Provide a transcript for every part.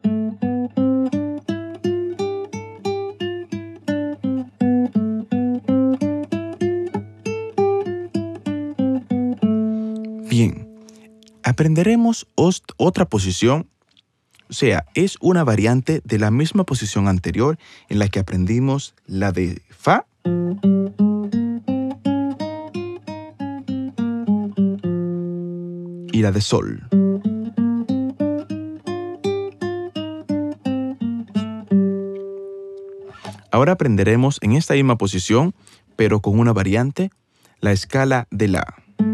Bien, aprenderemos otra posición, o sea, es una variante de la misma posición anterior en la que aprendimos la de Fa y la de Sol. Ahora aprenderemos en esta misma posición, pero con una variante, la escala de La.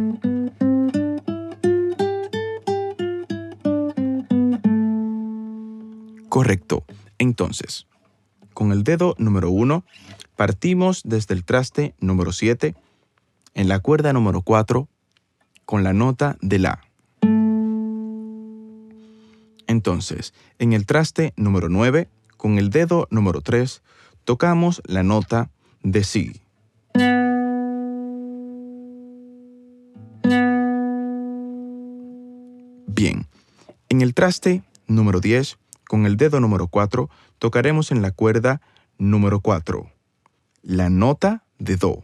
Correcto. Entonces, con el dedo número 1, partimos desde el traste número 7, en la cuerda número 4, con la nota de La. Entonces, en el traste número 9, con el dedo número 3, tocamos la nota de Si. Bien, en el traste número 10, con el dedo número 4, tocaremos en la cuerda número 4, la nota de Do.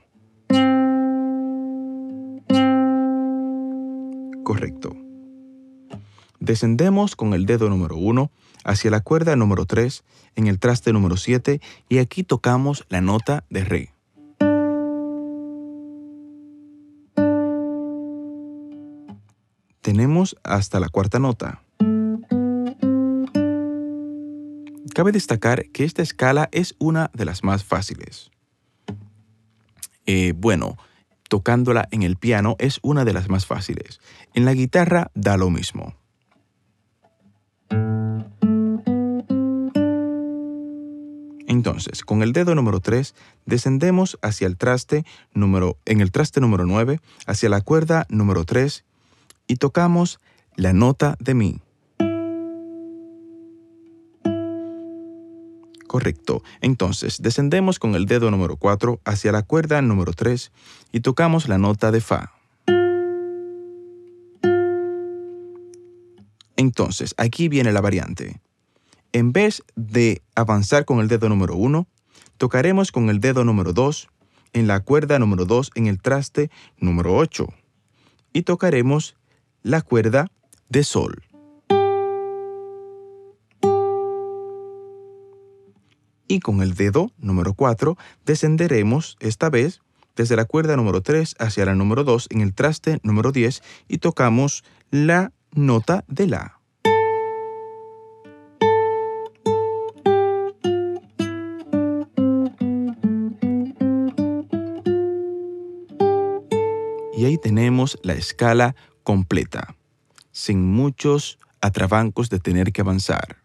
Correcto. Descendemos con el dedo número 1 hacia la cuerda número 3 en el traste número 7 y aquí tocamos la nota de Re. Tenemos hasta la cuarta nota. Cabe destacar que esta escala es una de las más fáciles. Tocándola en el piano es una de las más fáciles. En la guitarra da lo mismo. Entonces, con el dedo número 3, descendemos hacia el traste número 9, hacia la cuerda número 3 y tocamos la nota de Mi. Correcto. Entonces, descendemos con el dedo número 4 hacia la cuerda número 3 y tocamos la nota de Fa. Entonces, aquí viene la variante. En vez de avanzar con el dedo número 1, tocaremos con el dedo número 2 en la cuerda número 2 en el traste número 8 y tocaremos la cuerda de Sol. Y con el dedo número 4 descenderemos esta vez desde la cuerda número 3 hacia la número 2 en el traste número 10 y tocamos la nota de La. Y ahí tenemos la escala completa, sin muchos atrabancos de tener que avanzar.